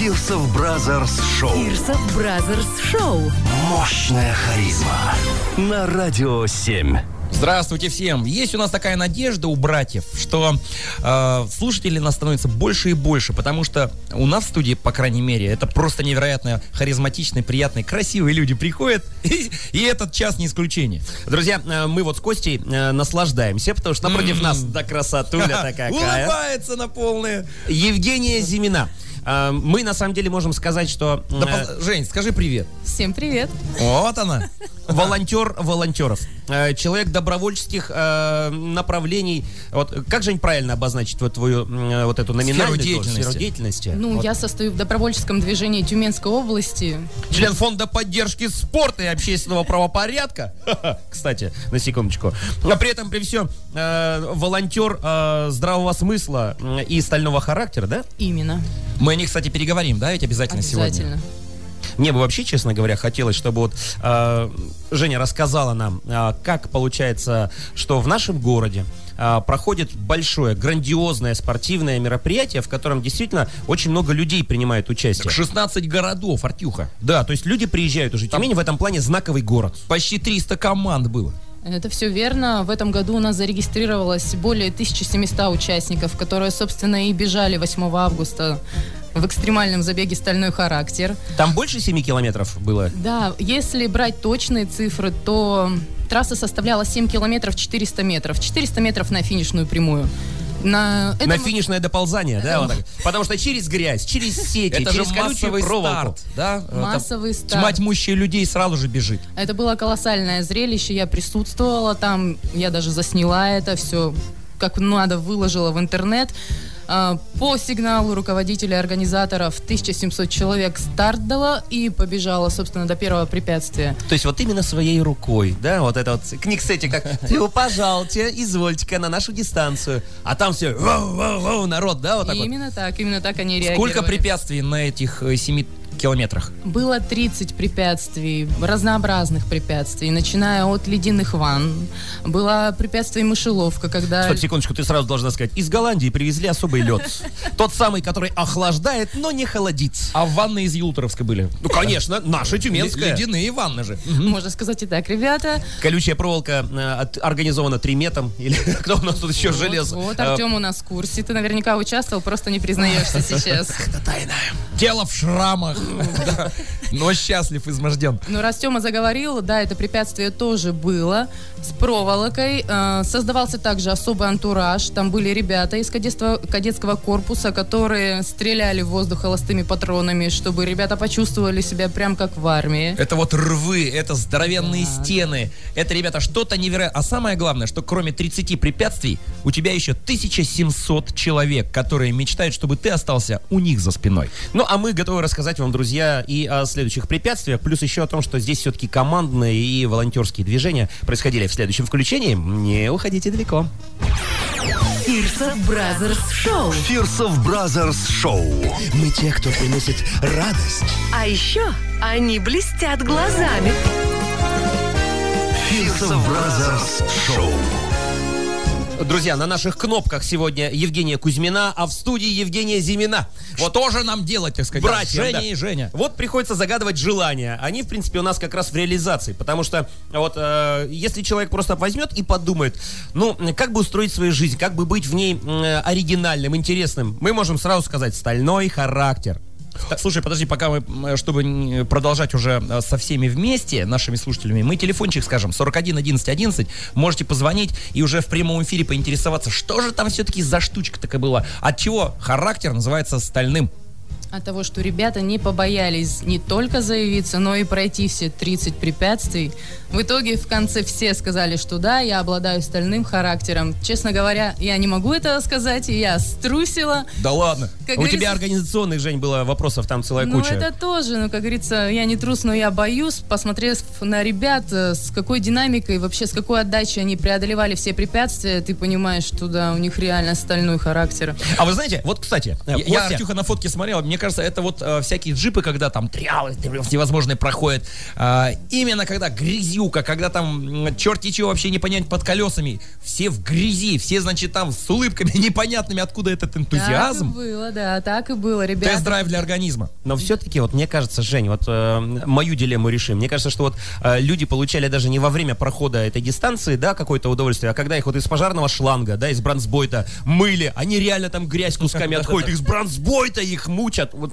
Фирсов Бразерс Шоу. Фирсов Бразерс Шоу. Мощная харизма. На Радио 7. Здравствуйте всем. Есть у нас такая надежда у братьев, что слушателей нас становится больше и больше, потому что у нас в студии, по крайней мере, это просто невероятно харизматичные, приятные, красивые люди приходят, и этот час не исключение. Друзья, мы вот с Костей наслаждаемся, потому что напротив нас красотуля такая. Улыбается на полные. Евгения Зимина. Мы, на самом деле, можем сказать, что... Жень, скажи привет. Всем привет. Вот она. Волонтер волонтеров. Человек добровольческих направлений. Вот, как, Жень, правильно обозначить вот твою вот эту номинальную сферу деятельности? Ну, вот. Я состою в добровольческом движении Тюменской области. Член фонда поддержки спорта и общественного правопорядка. Кстати, на секундочку. Но при этом, при всем, волонтер здравого смысла и стального характера, да? Именно. Мы о них, кстати, переговорим, да, ведь обязательно сегодня? Мне бы вообще, честно говоря, хотелось, чтобы вот Женя рассказала нам, как получается, что в нашем городе проходит большое, грандиозное спортивное мероприятие, в котором действительно очень много людей принимает участие. 16 городов, Артюха. Да, то есть люди приезжают уже. Тюмень в этом плане знаковый город. Почти 300 команд было. Это все верно. В этом году у нас зарегистрировалось более 1700 участников, которые, собственно, и бежали 8 августа в экстремальном забеге «Стальной характер». Там больше 7 километров было? Да, если брать точные цифры, то трасса составляла 7 километров 400 метров. 400 метров на финишную прямую. На финишное доползание, да? Вот так. Потому что через грязь, через сети, это через же колючую проволоку. Старт, да? Массовый старт. Тьма тьмущая людей сразу же бежит. Это было колоссальное зрелище, я присутствовала там, я даже засняла это все, как надо, выложила в интернет. По сигналу руководителя организаторов 1700 человек старт дало и побежала, собственно, до первого препятствия. То есть вот именно своей рукой, да, вот это вот, кстати, как, пожалуйте, извольте-ка на нашу дистанцию, а там все, воу, народ, да, вот так именно так они реагировали. Сколько препятствий на этих 7 километрах? Было 30 препятствий, разнообразных препятствий, начиная от ледяных ванн. Было препятствие мышеловка, когда... Стоп, секундочку, ты сразу должна сказать, из Голландии привезли особый лед. Тот самый, который охлаждает, но не холодит. А ванны из Юлторовска были? Ну, конечно, наша тюменская. Ледяные ванны же. Можно сказать и так, ребята. Колючая проволока организована Триметом. Или кто у нас тут еще желез? Вот, Артем у нас в курсе. Ты наверняка участвовал, просто не признаешься сейчас. Это тайна. Тело в шрамах. Но счастлив, изможден. Ну, раз Тёма заговорил, да, это препятствие тоже было с проволокой. Создавался также особый антураж. Там были ребята из кадетского корпуса, которые стреляли в воздух холостыми патронами, чтобы ребята почувствовали себя прям как в армии. Это вот рвы, это здоровенные стены. Это, ребята, что-то невероятное. А самое главное, что кроме 30 препятствий, у тебя еще 1700 человек, которые мечтают, чтобы ты остался у них за спиной. Ну, а мы готовы рассказать вам, друзья, и о следующих препятствиях, плюс еще о том, что здесь все-таки командные и волонтерские движения происходили в следующем включении. Не уходите далеко. Фирсов Бразерс Шоу. Фирсов Бразерс Шоу. Мы те, кто приносит радость. А еще они блестят глазами. Фирсов Бразерс Шоу. Друзья, на наших кнопках сегодня Евгения Кузьмина, а в студии Евгения Зимина. Вот что же нам делать, так сказать? Братья, Женя да. и Женя. Вот приходится загадывать желания. Они, в принципе, у нас как раз в реализации. Потому что вот если человек просто возьмет и подумает, ну, как бы устроить свою жизнь, как бы быть в ней оригинальным, интересным, мы можем сразу сказать «стальной характер». Слушай, подожди, пока мы, чтобы продолжать уже со всеми вместе, нашими слушателями, мы телефончик скажем, 41 11 11, можете позвонить и уже в прямом эфире поинтересоваться, что же там все-таки за штучка такая была, от чего характер называется стальным. От того, что ребята не побоялись не только заявиться, но и пройти все 30 препятствий. В итоге в конце все сказали, что да, я обладаю стальным характером. Честно говоря, я не могу этого сказать, и я струсила. Да ладно. У тебя организационных, Жень, было вопросов там целая куча. Ну, это тоже, как говорится, я не трус, но я боюсь. Посмотрев на ребят, с какой динамикой, вообще с какой отдачей они преодолевали все препятствия, ты понимаешь, что да, у них реально стальной характер. А вы знаете, вот, кстати, я Артюха на фотке смотрел, мне кажется, кажется, это вот всякие джипы, когда там триалы всевозможные проходят. Именно когда грязюка, когда там черти чего вообще не понять под колесами. Все в грязи, все, значит, там с улыбками непонятными, откуда этот энтузиазм. Так и было, да, так и было, ребята. Тест-драйв для организма. Но все-таки, вот мне кажется, Жень, вот мою дилемму решим. Мне кажется, что вот люди получали даже не во время прохода этой дистанции, да, какое-то удовольствие, а когда их вот из пожарного шланга, да, из бронзбойта мыли, они реально там грязь кусками отходят, из бронзбойта их мучат, вот,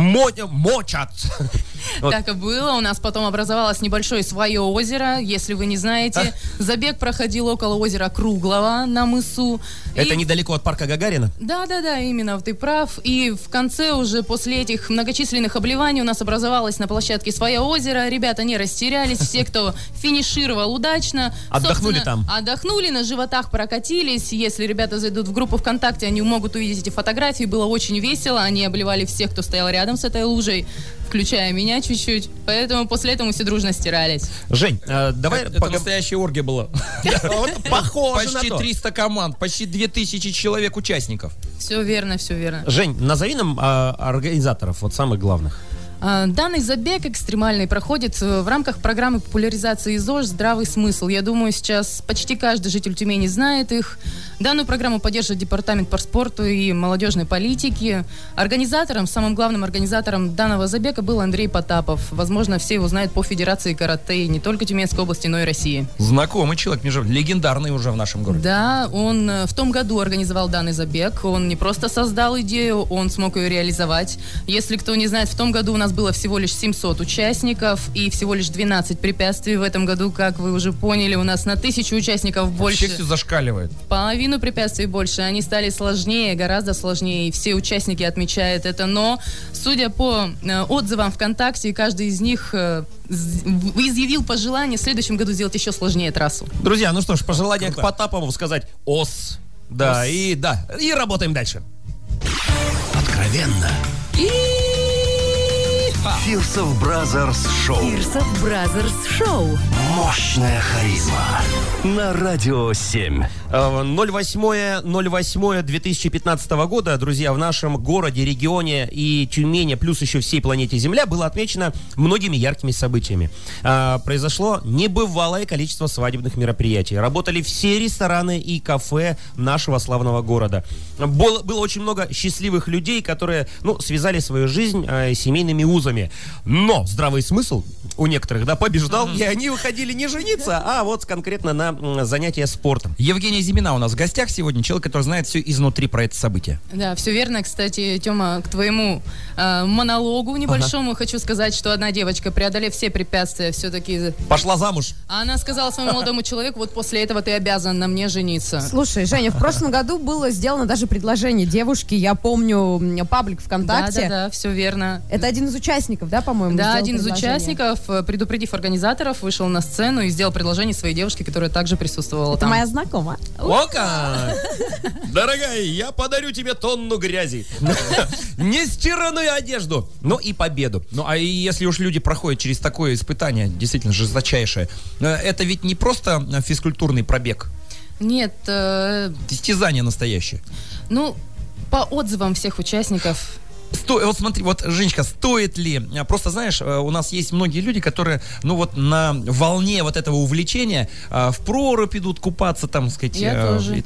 мочат. Так и было. У нас потом образовалось небольшое свое озеро, если вы не знаете. Забег проходил около озера Круглого на мысу. Это недалеко от парка Гагарина? Да, именно, ты прав. И в конце уже после этих многочисленных обливаний у нас образовалось на площадке свое озеро. Ребята не растерялись, все, кто финишировал удачно. Отдохнули там? Отдохнули, на животах прокатились. Если ребята зайдут в группу ВКонтакте, они могут увидеть эти фотографии. Было очень весело. Они обливали всех, кто стоял рядом с этой лужей, включая меня чуть-чуть. Поэтому после этого мы все дружно стирались. Жень, давай... Это настоящая оргия была. Похоже на Почти то. 300 команд, почти 2000 человек участников. Все верно, все верно. Жень, назови нам организаторов, вот самых главных. Данный забег экстремальный проходит в рамках программы популяризации ЗОЖ «Здравый смысл». Я думаю, сейчас почти каждый житель Тюмени знает их. Данную программу поддерживает Департамент по спорту и молодежной политике. Организатором, самым главным организатором данного забега был Андрей Потапов. Возможно, все его знают по Федерации карате не только Тюменской области, но и России. Знакомый человек, легендарный уже в нашем городе. Да, он в том году организовал данный забег. Он не просто создал идею, он смог ее реализовать. Если кто не знает, в том году у нас было всего лишь 700 участников и всего лишь 12 препятствий. В этом году, как вы уже поняли, у нас на 1000 участников больше. Вообще все зашкаливает. Половину препятствий больше. Они стали сложнее, гораздо сложнее. И все участники отмечают это. Но, судя по отзывам ВКонтакте, каждый из них изъявил пожелание в следующем году сделать еще сложнее трассу. Друзья, ну что ж, пожелание к Потапову сказать «ос». Да, и работаем дальше. Откровенно. Фирсов Бразерс Шоу. Фирсов Бразерс Шоу. Мощная харизма. На Радио 7. 08.08.2015 года, друзья, в нашем городе, регионе и Тюмени, плюс еще всей планете Земля, было отмечено многими яркими событиями. Произошло небывалое количество свадебных мероприятий. Работали все рестораны и кафе нашего славного города. Было очень много счастливых людей, которые, связали свою жизнь семейными узами. Но здравый смысл у некоторых, побеждал, и они уходили не жениться, а вот конкретно на занятия спортом. Евгения Зимина у нас в гостях сегодня, человек, который знает все изнутри про это событие. Да, все верно. Кстати, Тёма, к твоему монологу небольшому хочу сказать, что одна девочка, преодолев все препятствия, все-таки... Пошла замуж. Она сказала своему молодому человеку, вот после этого ты обязан на мне жениться. Слушай, Женя, в прошлом году было сделано даже предложение девушке, я помню, паблик ВКонтакте. Да, все верно. Это один из участников, да, по-моему? Да, один из участников, предупредив организаторов, вышел на сцену и сделал предложение своей девушке, которая также присутствовала Это там. моя знакомая. О как! Дорогая, я подарю тебе тонну грязи. Нестиранную одежду. Ну и победу. Ну, а если уж люди проходят через такое испытание, действительно жесточайшее, это ведь не просто физкультурный пробег. Нет. Истязание настоящее. По отзывам всех участников... Вот смотри, Женечка, стоит ли? Просто, знаешь, у нас есть многие люди, которые, на волне вот этого увлечения в прорубь идут купаться, там, сказать. Я тоже.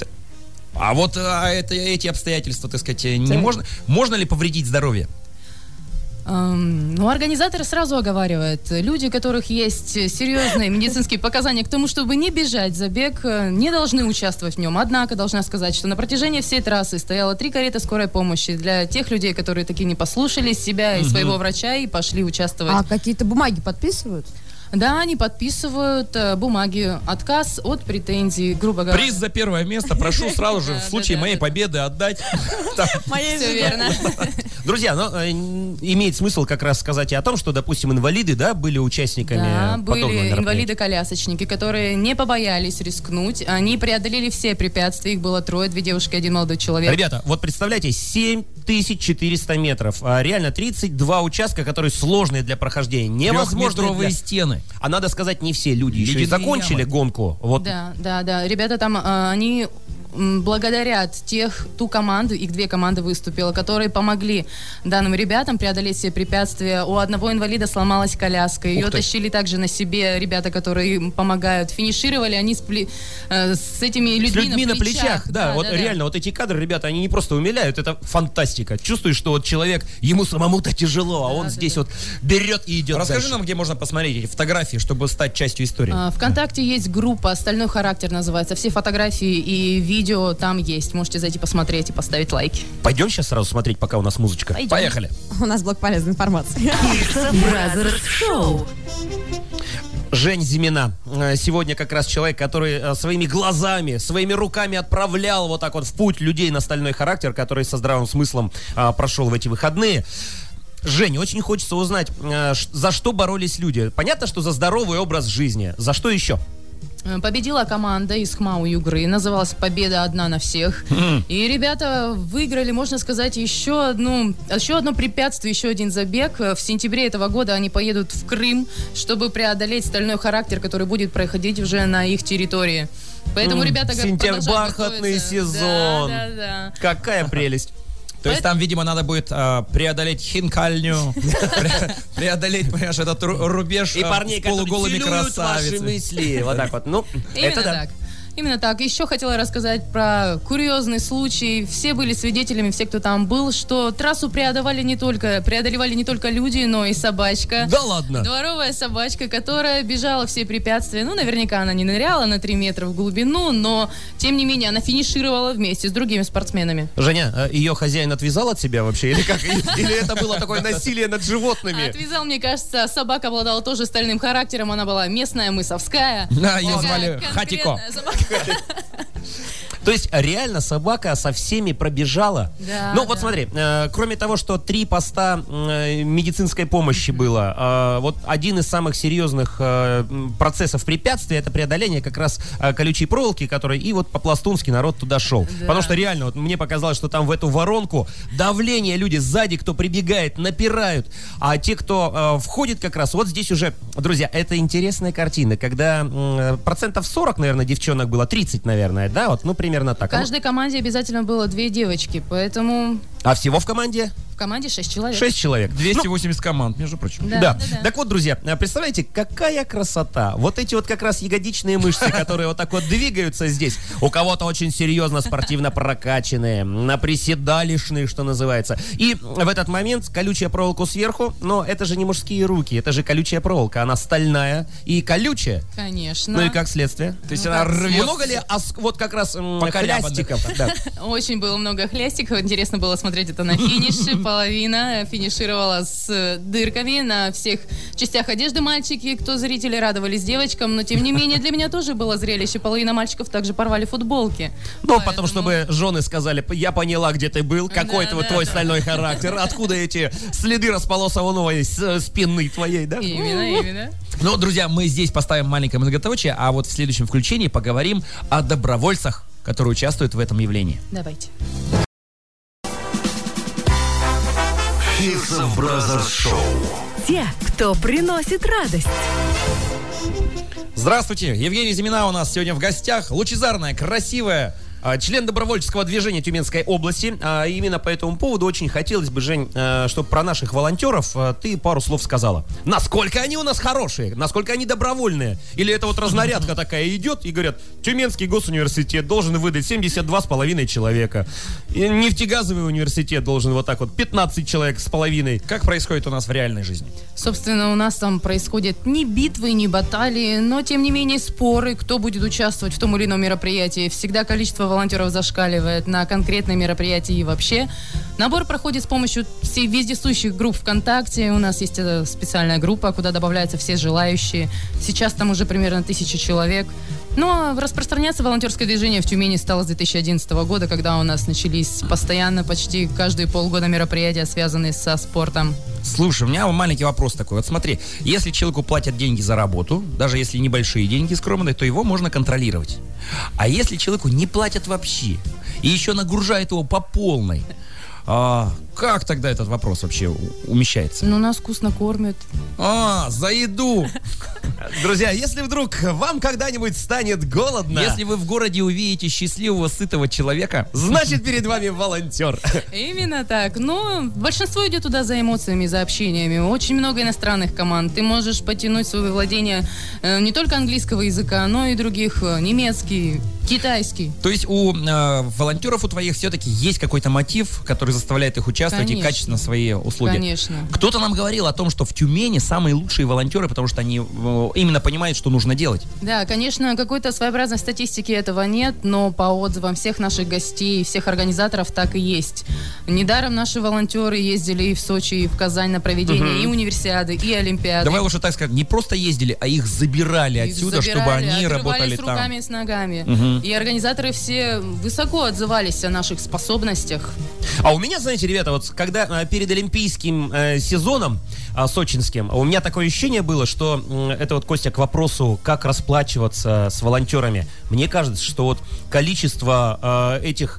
Эти обстоятельства, так сказать, не можно. Можно ли повредить здоровье? Организаторы сразу оговаривают. Люди, у которых есть серьезные медицинские показания к тому, чтобы не бежать забег, не должны участвовать в нем. Однако, должна сказать, что на протяжении всей трассы стояло 3 кареты скорой помощи для тех людей, которые таки не послушались себя и своего врача и пошли участвовать. А какие-то бумаги подписывают? Да, они подписывают бумаги, отказ от претензий, грубо говоря. Приз за первое место прошу сразу же в случае моей победы отдать. Все верно. Друзья, имеет смысл как раз сказать и о том, что, допустим, инвалиды, были участниками подобного были мероприятия. инвалиды-колясочники, которые не побоялись рискнуть. Они преодолели все препятствия. Их было 3, 2 девушки, 1 молодой человек. Ребята, вот представляете, 7400 метров. Реально 32 участка, которые сложные для прохождения. Невозможно. Трехметровые стены. А надо сказать, не все люди еще и закончили гонку. Вот. Да. Ребята там, они благодарят ту команду, их 2 команды выступило, которые помогли данным ребятам преодолеть все препятствия. У одного инвалида сломалась коляска, ее тащили также на себе ребята, которые им помогают. Финишировали они с этими людьми на плечах. Да, вот реально, вот эти кадры, ребята, они не просто умиляют, это фантастика. Чувствуешь, что вот человек, ему самому-то тяжело, а он здесь вот берет и идет Расскажи дальше. нам, где можно посмотреть эти фотографии, чтобы стать частью истории. ВКонтакте есть группа «Стальной характер» называется. Все фотографии и видео там есть. Можете зайти посмотреть и поставить лайки. Пойдем сейчас сразу смотреть, пока у нас музычка. Пойдем. Поехали. У нас блок полезной информации. Фирсов Бразерс Шоу. Жень Зимина. Сегодня как раз человек, который своими глазами, своими руками отправлял вот так вот в путь людей на стальной характер, который со здравым смыслом прошел в эти выходные. Жень, очень хочется узнать, за что боролись люди. Понятно, что за здоровый образ жизни. За что еще? Победила команда из ХМАУ Югры. Называлась «Победа одна на всех». И ребята выиграли, можно сказать, еще одно препятствие, еще один забег. В сентябре этого года они поедут в Крым, чтобы преодолеть стальной характер, который будет проходить уже на их территории. Поэтому ребята продолжают бархатный готовиться. сезон. Да. Какая прелесть. То есть там, видимо, надо будет преодолеть Хинкальню, преодолеть, понимаешь, этот рубеж И парней, с полуголыми которые целуют ваши красавицами. мысли. Вот так вот. Ну, это да. так. Именно так. Еще хотела рассказать про курьезный случай. Все были свидетелями, все, кто там был, что трассу преодолевали не только люди, но и собачка. Да ладно? Дворовая собачка, которая бежала все препятствия. Ну, наверняка она не ныряла на 3 метра в глубину, но, тем не менее, она финишировала вместе с другими спортсменами. Женя, ее хозяин отвязал от себя вообще? Или как? Или это было такое насилие над животными? Отвязал, мне кажется, собака обладала тоже стальным характером. Она была местная, мысовская. Да, ее Такая звали Хатико. конкретная собака. То есть реально собака со всеми пробежала. Да, Ну вот да. смотри, кроме того, что 3 поста медицинской помощи было, вот один из самых серьезных процессов препятствия — это преодоление как раз колючей проволоки, который и вот по-пластунски народ туда шел. Да. Потому что реально, вот мне показалось, что там в эту воронку давление, люди сзади, кто прибегает, напирают, а те, кто входит как раз, вот здесь уже, друзья, это интересная картина, когда процентов 40, наверное, девчонок было, 30, наверное, да, вот, ну, примерно так. В каждой команде обязательно было 2 девочки, поэтому А всего в команде? в команде 6 человек. 6 человек. 280 команд, между прочим. Да. Так вот, друзья, представляете, какая красота. Вот эти вот как раз ягодичные мышцы, которые вот так вот двигаются здесь. У кого-то очень серьезно спортивно прокачанные, наприседалищные, что называется. И в этот момент колючая проволока сверху, но это же не мужские руки, это же колючая проволока. Она стальная и колючая. Конечно. Ну и как следствие? То есть она рвет. Много ли вот как раз колябам хлястиков? Да. Очень было много хлястиков. Интересно было смотреть это на финише. Половина финишировала с дырками на всех частях одежды мальчики. Кто зрители радовались девочкам. Но тем не менее для меня тоже было зрелище. Половина мальчиков также порвали футболки. Ну, потом, чтобы жены сказали, я поняла, где ты был, какой твой стальной характер, откуда эти следы располосованной спины твоей, да? Именно. Ну, друзья, мы здесь поставим маленькое многоточие, а вот в следующем включении поговорим о добровольцах, которые участвуют в этом явлении. Давайте. Фирсов Бразерс Шоу. Те, кто приносит радость. Здравствуйте, Евгений Зимина у нас сегодня в гостях. Лучезарная, красивая, член добровольческого движения Тюменской области. Именно по этому поводу очень хотелось бы, Жень, чтобы про наших волонтеров ты пару слов сказала. Насколько они у нас хорошие, насколько они добровольные. Или это вот разнарядка такая идет и говорят, Тюменский госуниверситет должен выдать 72,5 человека. И нефтегазовый университет должен вот так вот 15 человек с половиной. Как происходит у нас в реальной жизни? Собственно, у нас там происходят ни битвы, ни баталии, но, тем не менее, споры, кто будет участвовать в том или ином мероприятии. Всегда количество волонтеров зашкаливает на конкретные мероприятия и вообще. Набор проходит с помощью вездесущих групп ВКонтакте. У нас есть специальная группа, куда добавляются все желающие. Сейчас там уже примерно 1000 человек. Но распространяться волонтерское движение в Тюмени стало с 2011 года, когда у нас начались постоянно, почти каждые полгода мероприятия, связанные со спортом. Слушай, у меня маленький вопрос такой. Вот смотри, если человеку платят деньги за работу, даже если небольшие деньги скромные, то его можно контролировать. А если человеку не платят вообще, и еще нагружают его по полной, Как тогда этот вопрос вообще умещается? Ну, нас вкусно кормят. За еду! Друзья, если вдруг вам когда-нибудь станет голодно, Если вы в городе увидите счастливого, сытого человека, значит перед вами волонтер. Именно так. Но большинство идет туда за эмоциями, за общениями. Очень много иностранных команд. Ты можешь потянуть свое владение не только английского языка, но и других. Немецкий, китайский. то есть у волонтеров у твоих все-таки есть какой-то мотив, который заставляет их участвовать и Конечно. качественно свои услуги. Конечно. Кто-то нам говорил о том, что в Тюмени самые лучшие волонтеры, потому что они именно понимают, что нужно делать. Да, конечно, какой-то своеобразной статистики этого нет, но по отзывам всех наших гостей, всех организаторов так и есть. Недаром наши волонтеры ездили и в Сочи, и в Казань на проведение и универсиады, и олимпиады. Давай лучше так скажем, не просто ездили, а их забирали Их отсюда, чтобы забирали, они отрывали работали с там. руками и с ногами. И организаторы все высоко отзывались о наших способностях. А у меня, знаете, ребята, вот когда перед олимпийским сезоном сочинским, у меня такое ощущение было, что это вот, Костя, к вопросу, как расплачиваться с волонтерами. Мне кажется, что вот количество этих,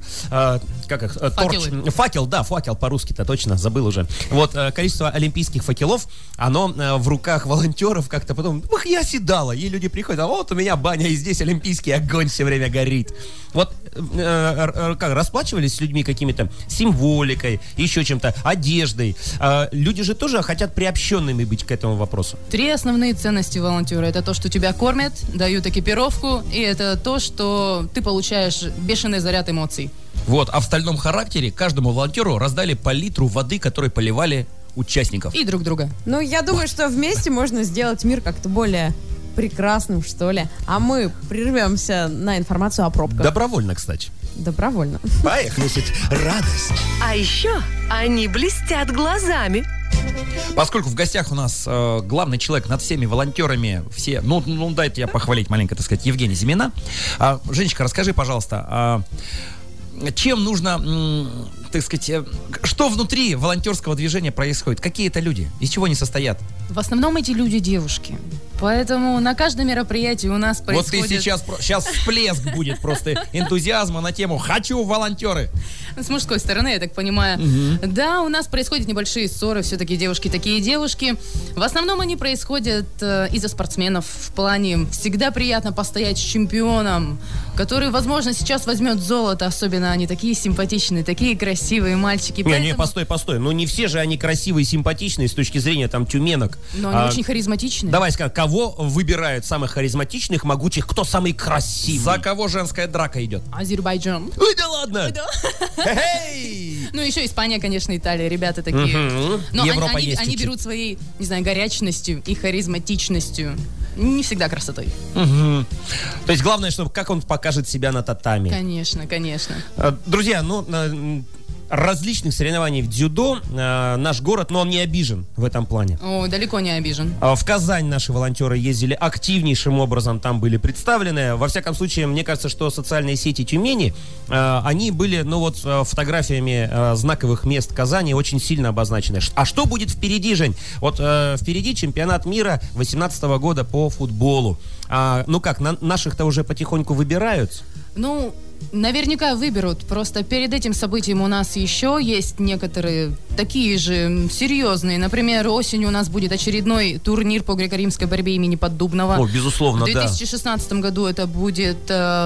Факелы. факел по-русски-то точно, забыл уже. Вот количество олимпийских факелов, оно в руках волонтеров как-то потом, я оседало, и люди приходят, а вот у меня баня, и здесь олимпийский огонь все время горит. Вот как, расплачивались с людьми какими-то символикой, еще чем-то, одеждой. Люди же тоже хотят приобщенными быть к этому вопросу. 3 основные ценности волонтера. Это то, что тебя кормят, дают экипировку, и это то, что ты получаешь бешеный заряд эмоций. Вот, а в стальном характере каждому волонтеру раздали по литру воды, которой поливали участников. И друг друга. Ну, я думаю, что вместе можно сделать мир как-то более прекрасным, что ли. А мы прервемся на информацию о пробках. Добровольно, кстати. Добровольно. Поехали. Радость. А еще они блестят глазами. Поскольку в гостях у нас главный человек над всеми волонтерами, все, ну дайте я похвалить маленько, так сказать, Евгения Зимина. Женечка, расскажи, пожалуйста, чем нужно, так сказать, что внутри волонтерского движения происходит? Какие это люди? Из чего они состоят? В основном эти люди девушки. Поэтому на каждом мероприятии у нас происходит... Вот ты сейчас всплеск будет просто энтузиазма на тему «Хочу волонтеры». С мужской стороны, я так понимаю. Да, у нас происходят небольшие ссоры, все-таки девушки такие девушки. В основном они происходят из-за спортсменов. В плане всегда приятно постоять с чемпионом, который, возможно, сейчас возьмет золото. Особенно они такие симпатичные, такие красивые мальчики. Не, постой. Ну не все же они красивые и симпатичные с точки зрения там тюменок. Но они очень харизматичные. Давай скажем, кого выбирают самых харизматичных, могучих, кто самый красивый? За кого женская драка идет? Азербайджан. Ой, да ладно! Эй! Ну, еще Испания, конечно, Италия, ребята такие. Но Европа они есть чуть-чуть. берут своей, не знаю, горячностью и харизматичностью. Не всегда красотой. То есть главное, чтобы как он покажет себя на татами. Конечно, конечно. Друзья, различных соревнований в дзюдо наш город, но он не обижен в этом плане. О, далеко не обижен. В Казань наши волонтеры ездили активнейшим образом, там были представлены. Во всяком случае, мне кажется, что социальные сети Тюмени, они были, фотографиями знаковых мест Казани очень сильно обозначены. А что будет впереди, Жень? Вот впереди чемпионат мира 2018 года по футболу. Наших-то уже потихоньку выбирают? Ну, наверняка выберут. Просто перед этим событием у нас еще есть некоторые такие же серьезные. Например, осенью у нас будет очередной турнир по греко-римской борьбе имени Поддубного. О, безусловно, В да. 2016 году это будет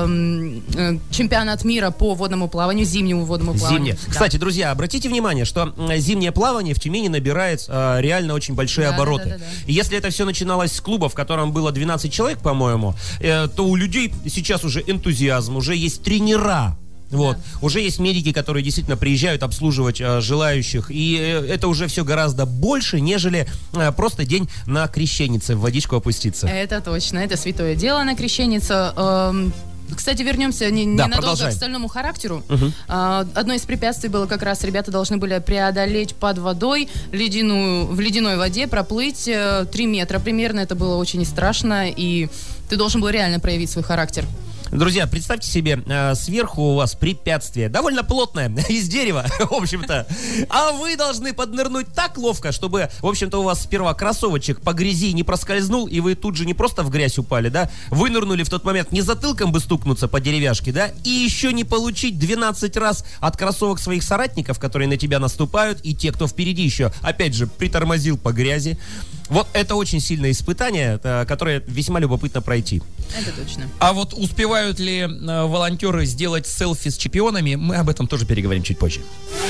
чемпионат мира по водному плаванию, зимнему водному плаванию. Зимнее. Да. Кстати, друзья, обратите внимание, что зимнее плавание в Тюмени набирает реально очень большие обороты. Да. И если это все начиналось с клуба, в котором было 12 человек, по-моему, то у людей сейчас уже энтузиазм, уже есть тренера. Вот. Уже есть медики, которые действительно приезжают обслуживать желающих. И это уже все гораздо больше, нежели просто день на Крещенице в водичку опуститься. Это точно, это святое дело на Крещенице. Кстати, вернемся ненадолго продолжаем. к стальному характеру. Одно из препятствий было как раз, ребята должны были преодолеть под водой в ледяной воде, проплыть 3 метра примерно. Это было очень страшно, и ты должен был реально проявить свой характер. Друзья, представьте себе, сверху у вас препятствие, довольно плотное, из дерева, в общем-то. А вы должны поднырнуть так ловко, чтобы, в общем-то, у вас сперва кроссовочек по грязи не проскользнул, и вы тут же не просто в грязь упали, да, вынырнули в тот момент, не затылком бы стукнуться по деревяшке, да, и еще не получить 12 раз от кроссовок своих соратников, которые на тебя наступают, и те, кто впереди еще, опять же, притормозил по грязи. Вот это очень сильное испытание, которое весьма любопытно пройти. Это точно. А вот успевают ли волонтеры сделать селфи с чемпионами, мы об этом тоже переговорим чуть позже.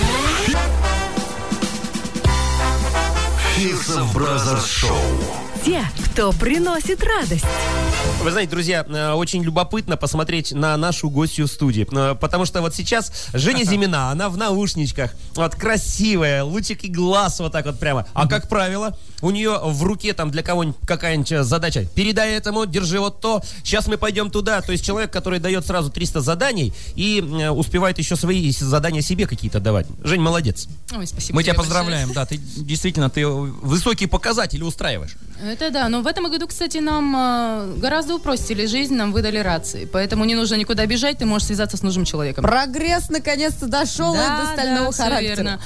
Фирсов Бразерс Шоу. Те, кто приносит радость. Вы знаете, друзья, очень любопытно посмотреть на нашу гостью в студии, потому что вот сейчас Женя Зимина, она в наушничках, вот красивая, лучики глаз вот так вот прямо. А как правило, у нее в руке там для кого-нибудь какая-нибудь задача. Передай этому, держи вот то, сейчас мы пойдем туда. То есть человек, который дает сразу 300 заданий и успевает еще свои задания себе какие-то давать. Жень, молодец. Ой, спасибо. Мы тебя тебе поздравляем, большое. да, ты действительно высокие показатели устраиваешь. Это да, но в этом году, кстати, нам гораздо упростили жизнь, нам выдали рации, поэтому не нужно никуда бежать, ты можешь связаться с нужным человеком. Прогресс наконец-то дошел до стального всё характера. верно.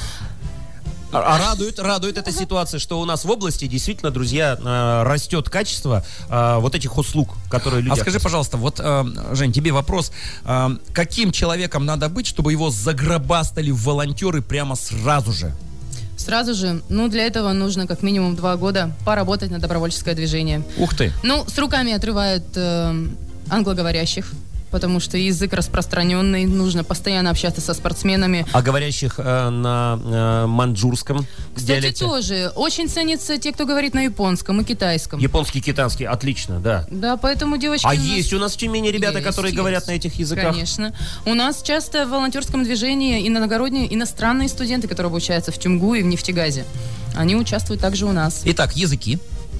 Радует эта ситуация, что у нас в области действительно, друзья, растет качество вот этих услуг, которые люди... А скажи, пожалуйста, вот, Жень, тебе вопрос. Каким человеком надо быть, чтобы его загробастали в волонтеры прямо сразу же? Сразу же, для этого нужно как минимум 2 года поработать на добровольческое движение. Ух ты! С руками отрывают англоговорящих, потому что язык распространенный, нужно постоянно общаться со спортсменами. А говорящих на маньчжурском Кстати, диалекте? тоже. Очень ценятся те, кто говорит на японском и китайском. Японский, китайский, отлично, да. Да, поэтому девочки... А есть у нас в Тюмени ребята, Есть, которые есть. говорят на этих языках? Конечно. У нас часто в волонтерском движении иногородние иностранные студенты, которые обучаются в ТюМГУ и в нефтегазе. Они участвуют также у нас. Итак, языки.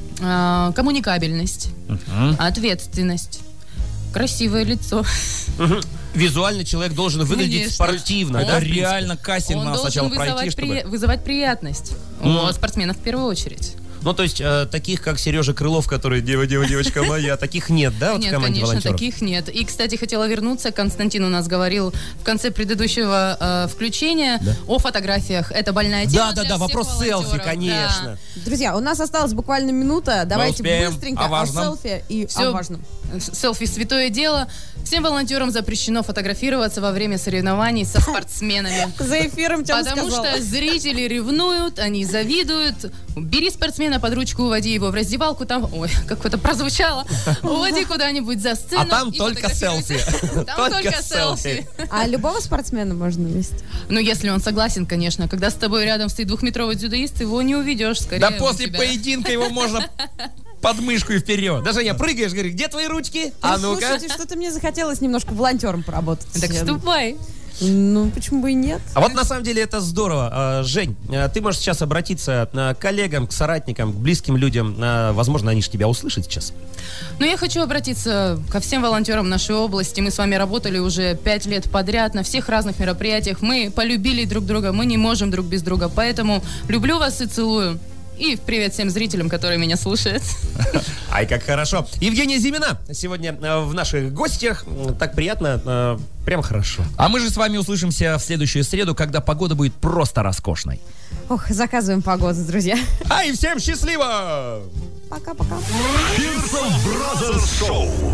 Коммуникабельность, ответственность, красивое лицо. Визуально человек должен выглядеть Конечно. спортивно, Он да? Это реально кастинг Он надо должен сначала пройти, чтобы... вызывать приятность у спортсменов в первую очередь. Ну, то есть, таких, как Сережа Крылов, который девочка моя, таких нет, да, вот в Нет, команде конечно, волонтеров? таких нет. И, кстати, хотела вернуться. Константин у нас говорил в конце предыдущего включения о фотографиях. Это больная тема для всех вопрос селфи, волонтеров. конечно. Друзья, у нас осталась буквально минута. Давайте успеем. быстренько О важном. селфи и Всё. о важном. Да. Селфи — святое дело. Всем волонтерам запрещено фотографироваться во время соревнований со спортсменами. За эфиром что Потому что зрители ревнуют, они завидуют. Бери спортсмена под ручку, уводи его в раздевалку, там, ой, как это прозвучало, уводи куда-нибудь за сцену. А там и только фотографируйся. селфи. Там только селфи. А любого спортсмена можно вести? Ну, если он согласен, конечно. Когда с тобой рядом стоит 2-метровый дзюдоист, его не уведешь, скорее. Да он после тебя- поединка его можно под мышку и вперед. Даже я прыгаешь, говорю, где твои ручки? А ну-ка. Слушайте, что-то мне захотелось немножко волонтером поработать. Так вступай. Ну, почему бы и нет? А вот на самом деле это здорово. Жень, ты можешь сейчас обратиться к коллегам, к соратникам, к близким людям. Возможно, они же тебя услышат сейчас. Но я хочу обратиться ко всем волонтерам нашей области. Мы с вами работали уже 5 лет подряд на всех разных мероприятиях. Мы полюбили друг друга, мы не можем друг без друга. Поэтому люблю вас и целую. И привет всем зрителям, которые меня слушают. Ай, как хорошо. Евгения Зимина сегодня в наших гостях. Так приятно, прям хорошо. А мы же с вами услышимся в следующую среду, когда погода будет просто роскошной. Ох, заказываем погоду, друзья. Ай, всем счастливо! Пока-пока. Фирсов Бразерс Шоу.